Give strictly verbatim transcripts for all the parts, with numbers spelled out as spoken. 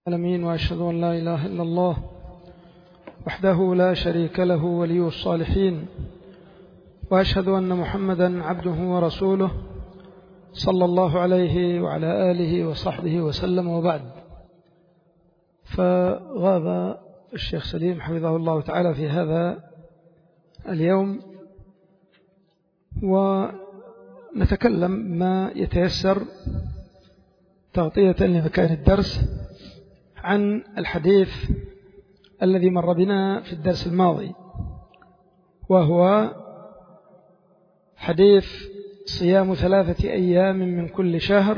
العالمين، وأشهد أن لا إله إلا الله وحده لا شريك له ولي الصالحين، وأشهد أن محمدا عبده ورسوله صلى الله عليه وعلى آله وصحبه وسلم. وبعد، فغاب الشيخ سليم حفظه الله تعالى في هذا اليوم، ونتكلم ما يتيسر تغطية لمكان الدرس عن الحديث الذي مر بنا في الدرس الماضي، وهو حديث صيام ثلاثة أيام من كل شهر،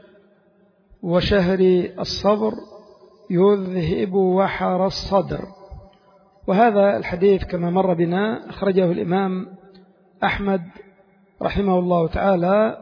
وشهر الصبر يذهب وحر الصدر. وهذا الحديث كما مر بنا أخرجه الإمام أحمد رحمه الله تعالى،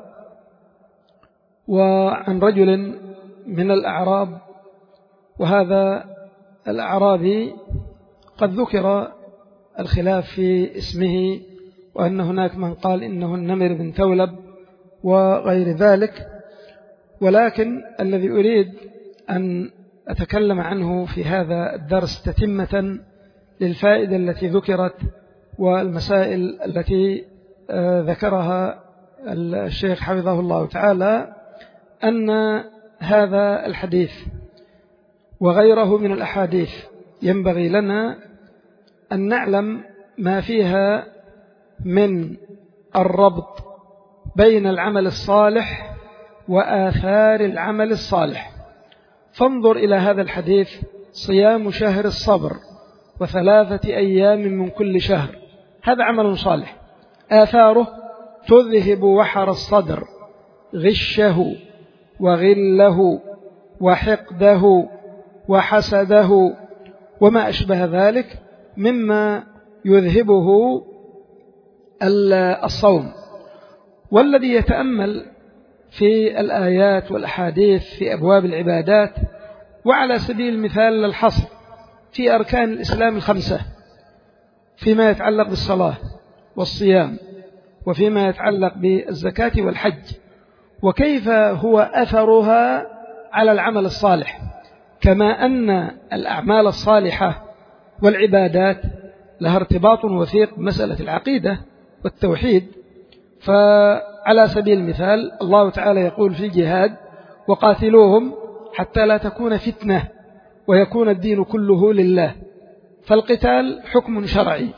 وعن رجل من الأعراب، وهذا الأعرابي قد ذكر الخلاف في اسمه، وأن هناك من قال إنه النمر بن ثولب وغير ذلك، ولكن الذي أريد أن أتكلم عنه في هذا الدرس تتمة للفائدة التي ذكرت والمسائل التي ذكرها الشيخ حفظه الله تعالى، أن هذا الحديث وغيره من الأحاديث ينبغي لنا أن نعلم ما فيها من الربط بين العمل الصالح وآثار العمل الصالح. فانظر إلى هذا الحديث: صيام شهر الصبر وثلاثة أيام من كل شهر، هذا عمل صالح، آثاره تذهب وحر الصدر، غشه وغله وحقده وحسده وما أشبه ذلك مما يذهبه الصوم. والذي يتأمل في الآيات والأحاديث في أبواب العبادات، وعلى سبيل المثال للحصر في أركان الإسلام الخمسة فيما يتعلق بالصلاة والصيام، وفيما يتعلق بالزكاة والحج، وكيف هو أثرها على العمل الصالح، كما أن الأعمال الصالحة والعبادات لها ارتباط وثيق بمسألة العقيدة والتوحيد. فعلى سبيل المثال الله تعالى يقول في الجهاد: وقاتلوهم حتى لا تكون فتنة ويكون الدين كله لله. فالقتال حكم شرعي،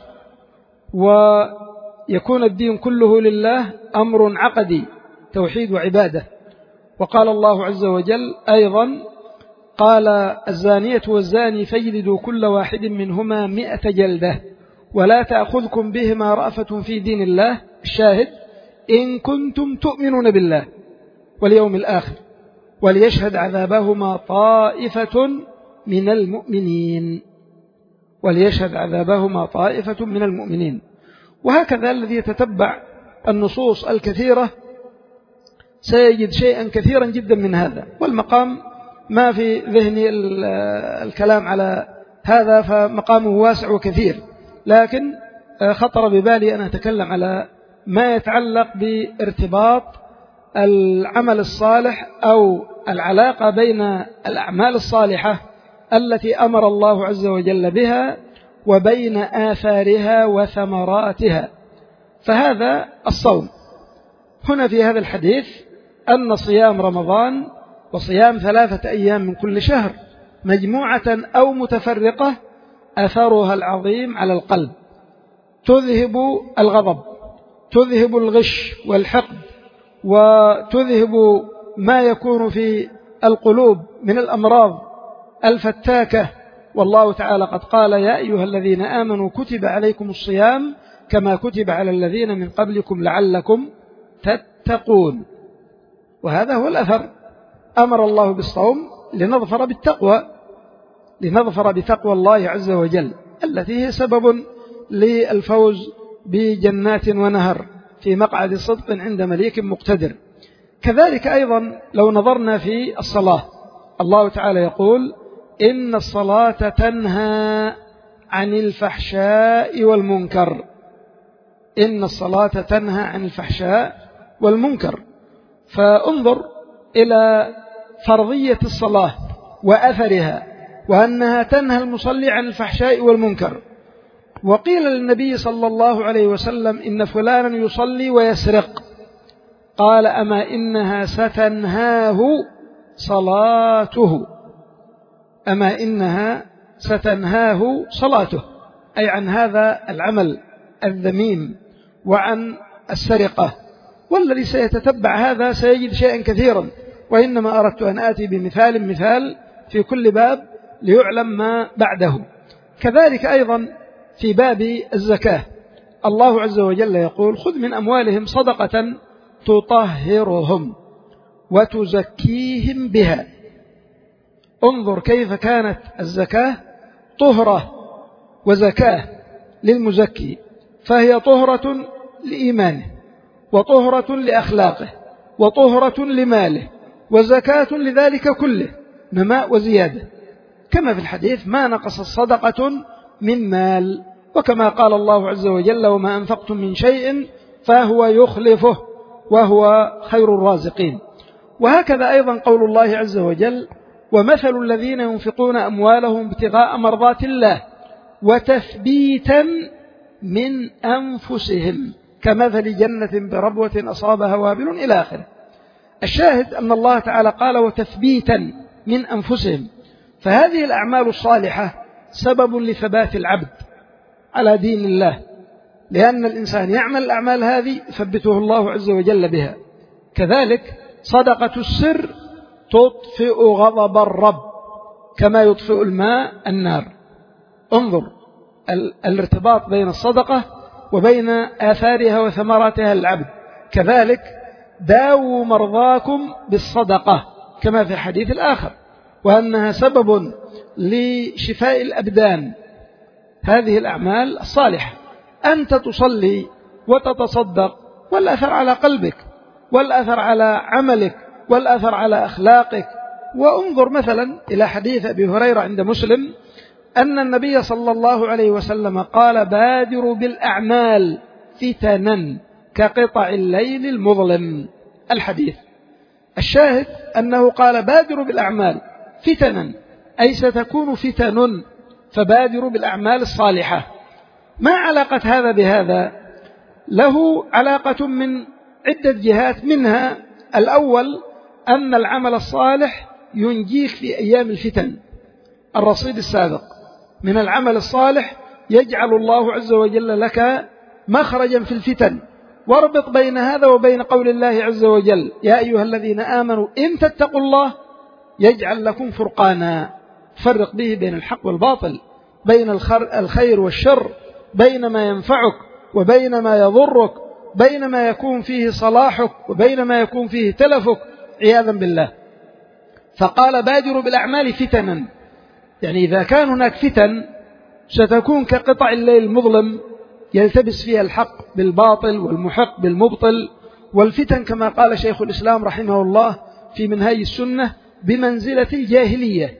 ويكون الدين كله لله أمر عقدي، توحيد وعبادة. وقال الله عز وجل أيضا: قال: الزانية والزاني فاجلدوا كل واحد منهما مئة جلدة ولا تأخذكم بهما رأفة في دين الله. الشاهد: إن كنتم تؤمنون بالله واليوم الآخر وليشهد عذابهما طائفة من المؤمنين وليشهد عذابهما طائفة من المؤمنين. وهكذا الذي يتتبع النصوص الكثيرة سيجد شيئا كثيرا جدا من هذا. والمقام ما في ذهني الكلام على هذا، فمقامه واسع وكثير، لكن خطر ببالي أن أتكلم على ما يتعلق بارتباط العمل الصالح أو العلاقة بين الأعمال الصالحة التي أمر الله عز وجل بها وبين آثارها وثمراتها. فهذا الصوم. هنا في هذا الحديث أن صيام رمضان وصيام ثلاثة أيام من كل شهر مجموعة أو متفرقة أثرها العظيم على القلب، تذهب الغضب، تذهب الغش والحقد، وتذهب ما يكون في القلوب من الأمراض الفتاكة. والله تعالى قد قال: يا أيها الذين آمنوا كتب عليكم الصيام كما كتب على الذين من قبلكم لعلكم تتقون. وهذا هو الأثر. أمر الله بالصوم لنظفر بالتقوى، لنظفر بتقوى الله عز وجل التي هي سبب للفوز بجنات ونهر في مقعد صدق عند مليك مقتدر. كذلك أيضا لو نظرنا في الصلاة، الله تعالى يقول: إن الصلاة تنهى عن الفحشاء والمنكر. إن الصلاة تنهى عن الفحشاء والمنكر. فانظر إلى فرضية الصلاة وأثرها، وأنها تنهى المصلي عن الفحشاء والمنكر. وقيل للنبي صلى الله عليه وسلم إن فلانا يصلي ويسرق، قال أما إنها ستنهاه صلاته، أما إنها ستنهاه صلاته، أي عن هذا العمل الذميم وعن السرقة. والذي سيتتبع هذا سيجد شيئا كثيرا، وإنما أردت أن آتي بمثال مثال في كل باب ليعلم ما بعده. كذلك أيضا في باب الزكاة الله عز وجل يقول خذ من أموالهم صدقة تطهرهم وتزكيهم بها. انظر كيف كانت الزكاة طهرة وزكاة للمزكي، فهي طهرة لإيمانه وطهرة لأخلاقه وطهرة لماله وزكاة لذلك كله نماء وزيادة، كما في الحديث ما نقص صدقة من مال، وكما قال الله عز وجل وما أنفقتم من شيء فهو يخلفه وهو خير الرازقين. وهكذا أيضا قول الله عز وجل ومثل الذين ينفقون أموالهم ابتغاء مرضات الله وتثبيتا من أنفسهم كمثل جنة بربوة أصابها وابل إلى آخره. الشاهد أن الله تعالى قال وتثبيتا من أنفسهم، فهذه الأعمال الصالحة سبب لثبات العبد على دين الله، لأن الإنسان يعمل الأعمال هذه يثبته الله عز وجل بها. كذلك صدقة السر تطفئ غضب الرب كما يطفئ الماء النار. انظر الارتباط بين الصدقة وبين آثارها وثمراتها للعبد. كذلك داووا مرضاكم بالصدقة كما في الحديث الآخر، وأنها سبب لشفاء الأبدان. هذه الأعمال الصالحة أنت تصلي وتتصدق والأثر على قلبك والأثر على عملك والأثر على أخلاقك. وانظر مثلا إلى حديث أبي هريرة عند مسلم أن النبي صلى الله عليه وسلم قال بادروا بالأعمال فتنا كقطع الليل المظلم. الحديث الشاهد أنه قال بادروا بالأعمال فتنا، أي ستكون فتن، فبادروا بالأعمال الصالحة. ما علاقة هذا بهذا؟ له علاقة من عدة جهات، منها الأول أن العمل الصالح ينجيك في أيام الفتن. الرصيد السابق من العمل الصالح يجعل الله عز وجل لك مخرجا في الفتن. واربط بين هذا وبين قول الله عز وجل يا أيها الذين آمنوا إن تتقوا الله يجعل لكم فرقانا، فرق به بين الحق والباطل، بين الخير والشر، بين ما ينفعك وبين ما يضرك، بين ما يكون فيه صلاحك وبين ما يكون فيه تلفك عياذا بالله. فقال بادروا بالأعمال فتنا، يعني إذا كان هناك فتن ستكون كقطع الليل المظلم يلتبس فيها الحق بالباطل والمحق بالمبطل. والفتن كما قال شيخ الإسلام رحمه الله في منهاج السنة بمنزلة الجاهلية،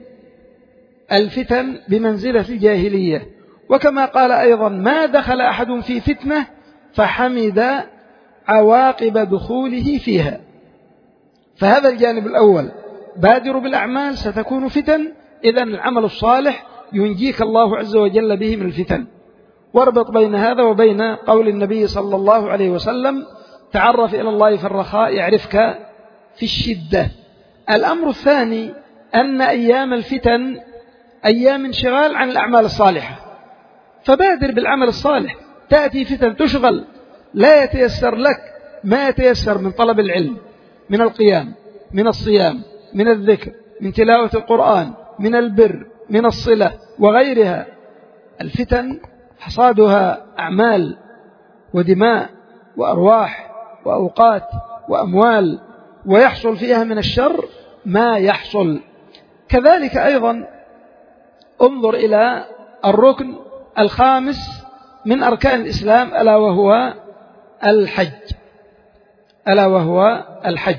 الفتن بمنزلة الجاهلية. وكما قال أيضا ما دخل أحد في فتنة فحمد عواقب دخوله فيها. فهذا الجانب الأول، بادروا بالأعمال ستكون فتن، إذن العمل الصالح ينجيك الله عز وجل به من الفتن. واربط بين هذا وبين قول النبي صلى الله عليه وسلم تعرف إلى الله في الرخاء يعرفك في الشدة. الأمر الثاني أن أيام الفتن أيام انشغال عن الأعمال الصالحة، فبادر بالعمل الصالح. تأتي فتن تشغل، لا يتيسر لك ما يتيسر من طلب العلم، من القيام، من الصيام، من الذكر، من تلاوة القرآن، من البر، من الصلة وغيرها. الفتن حصادها أعمال ودماء وأرواح وأوقات وأموال، ويحصل فيها من الشر ما يحصل. كذلك أيضا انظر إلى الركن الخامس من أركان الإسلام ألا وهو الحج، ألا وهو الحج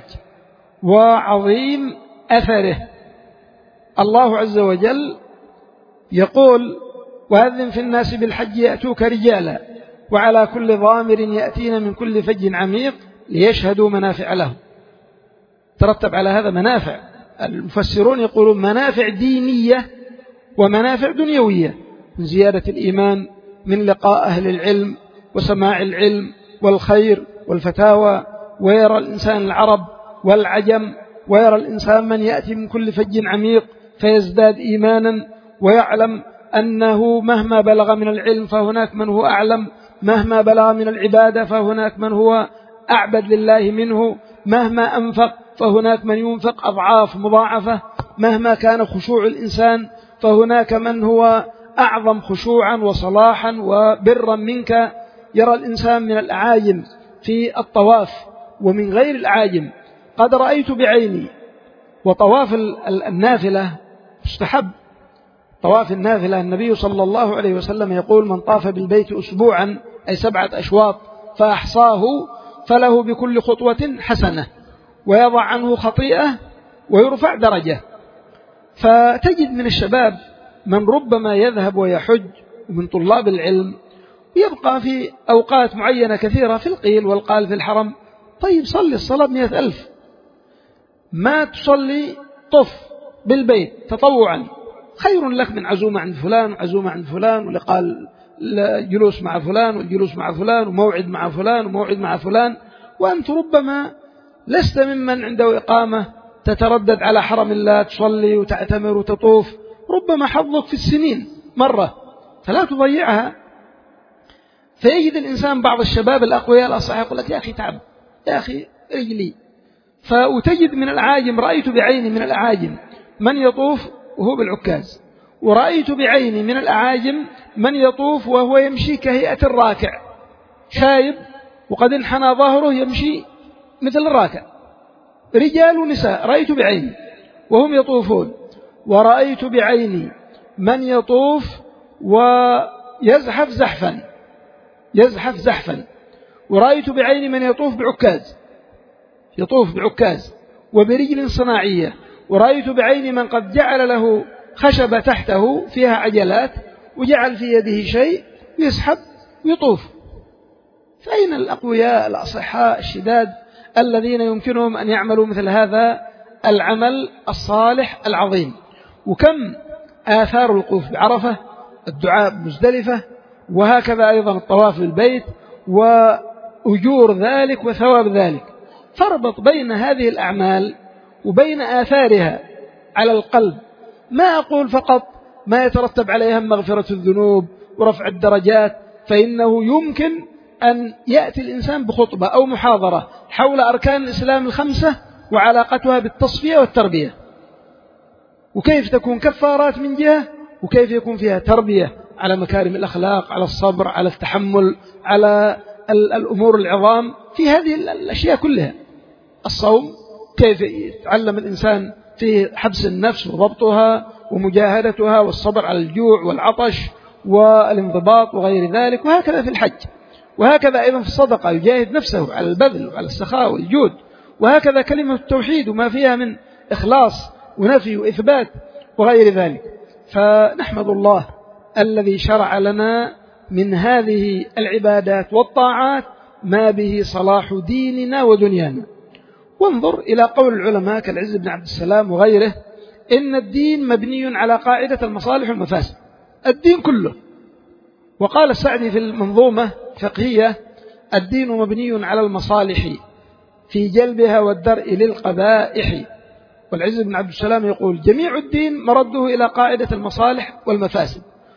وعظيم أثره. الله عز وجل يقول وأذن في الناس بالحج يأتوك رجالا وعلى كل ضامر يأتين من كل فج عميق ليشهدوا منافع لهم. ترتب على هذا منافع المفسرون يقولون منافع دينية ومنافع دنيوية، من زيادة الإيمان، من لقاء أهل العلم وسماع العلم والخير والفتاوى، ويرى الإنسان العرب والعجم، ويرى الإنسان من يأتي من كل فج عميق فيزداد إيمانا، ويعلم أنه مهما بلغ من العلم فهناك من هو أعلم، مهما بلغ من العبادة فهناك من هو أعبد لله منه، مهما أنفق فهناك من ينفق أضعاف مضاعفة، مهما كان خشوع الإنسان فهناك من هو أعظم خشوعا وصلاحا وبرا منك. يرى الإنسان من الأعاجم في الطواف ومن غير الأعاجم. قد رأيت بعيني، وطواف النافلة مستحب، طواف النافلة النبي صلى الله عليه وسلم يقول: من طاف بالبيت أسبوعا أي سبعة أشواط فأحصاه فله بكل خطوة حسنة، ويضع عنه خطيئة ويرفع درجة. فتجد من الشباب من ربما يذهب ويحج ومن طلاب العلم يبقى في أوقات معينة كثيرة في القيل والقال في الحرم. طيب صلي الصلاة بمئة ألف، ما تصلي طف بالبيت تطوعا خير لك من عزومة عند فلان وعزومة عند فلان ولقاء الجلوس مع فلان والجلوس مع فلان وموعد مع فلان وموعد مع فلان، وأنت ربما لست ممن عنده إقامة تتردد على حرم الله تصلي وتعتمر وتطوف، ربما حظك في السنين مرة فلا تضيعها. فيجد الإنسان بعض الشباب الأقوياء الأصحاء يقول لك: يا أخي تعب، يا أخي رجلي. فتجد من الأعاجم، رأيت بعيني من الأعاجم من يطوف وهو بالعكاز، ورأيت بعيني من الأعاجم من يطوف وهو يمشي كهيئة الراكع، شايب وقد انحنى ظهره يمشي مثل الراكع، رجال ونساء رأيت بعيني وهم يطوفون. ورأيت بعيني من يطوف ويزحف زحفا، يزحف زحفا. ورأيت بعيني من يطوف بعكاز، يطوف بعكاز وبرجل صناعية. ورأيت بعيني من قد جعل له خشبة تحته فيها عجلات وجعل في يده شيء يسحب ويطوف. فأين الأقوياء الأصحاء الشداد الذين يمكنهم أن يعملوا مثل هذا العمل الصالح العظيم؟ وكم آثار الوقوف بعرفة، الدعاء بمزدلفة، وهكذا أيضا الطواف بالبيت وأجور ذلك وثواب ذلك. فاربط بين هذه الأعمال وبين آثارها على القلب. ما أقول فقط ما يترتب عليها مغفرة الذنوب ورفع الدرجات، فإنه يمكن أن يأتي الإنسان بخطبة أو محاضرة حول أركان الإسلام الخمسة وعلاقتها بالتصفية والتربية، وكيف تكون كفارات من جهة، وكيف يكون فيها تربية على مكارم الأخلاق، على الصبر، على التحمل، على الأمور العظام، في هذه الأشياء كلها. الصوم كيف يتعلم الإنسان في حبس النفس وضبطها ومجاهدتها والصبر على الجوع والعطش والانضباط وغير ذلك، وهكذا في الحج، وهكذا أيضا في الصدقة يجاهد نفسه على البذل وعلى السخاء والجود، وهكذا كلمة التوحيد وما فيها من إخلاص ونفي وإثبات وغير ذلك. فنحمد الله الذي شرع لنا من هذه العبادات والطاعات ما به صلاح ديننا ودنيانا. وانظر إلى قول العلماء كالعز بن عبد السلام وغيره: إن الدين مبني على قاعدة المصالح والمفاسد، الدين كله. وقال السعدي في المنظومة الفقهية: الدين مبني على المصالح في جلبها والدرء للقبائح. والعز بن عبد السلام يقول: جميع الدين مرده إلى قاعدة المصالح والمفاسد،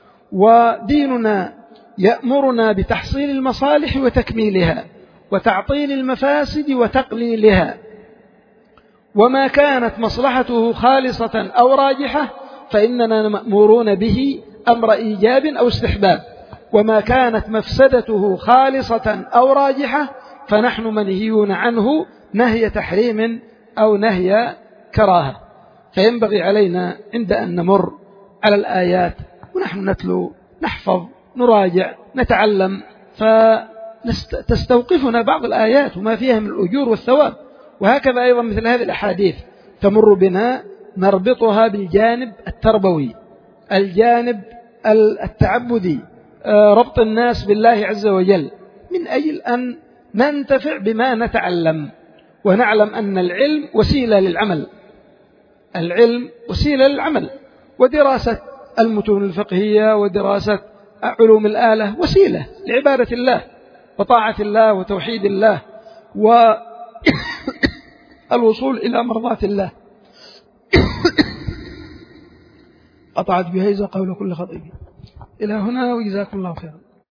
وديننا يأمرنا بتحصيل المصالح وتكميلها وتعطيل المفاسد وتقليلها، وما كانت مصلحته خالصة أو راجحة فإننا مأمورون به أمر إيجاب أو استحباب، وما كانت مفسدته خالصة أو راجحة فنحن منهيون عنه نهي تحريم أو نهي كراهة. فينبغي علينا عند أن نمر على الآيات ونحن نتلو نحفظ نراجع نتعلم، فتستوقفنا بعض الآيات وما فيها من الأجور والثواب. وهكذا أيضا مثل هذه الأحاديث تمر بنا نربطها بالجانب التربوي، الجانب التعبدي، ربط الناس بالله عز وجل، من أجل أن ننتفع بما نتعلم ونعلم أن العلم وسيلة للعمل. العلم وسيلة للعمل، ودراسة المتون الفقهية ودراسة علوم الآلة وسيلة لعبادة الله وطاعة الله وتوحيد الله والوصول إلى مرضاة الله. قطعت بهيزة قول كل خطيب. إلى هنا وجزاكم الله خيرا.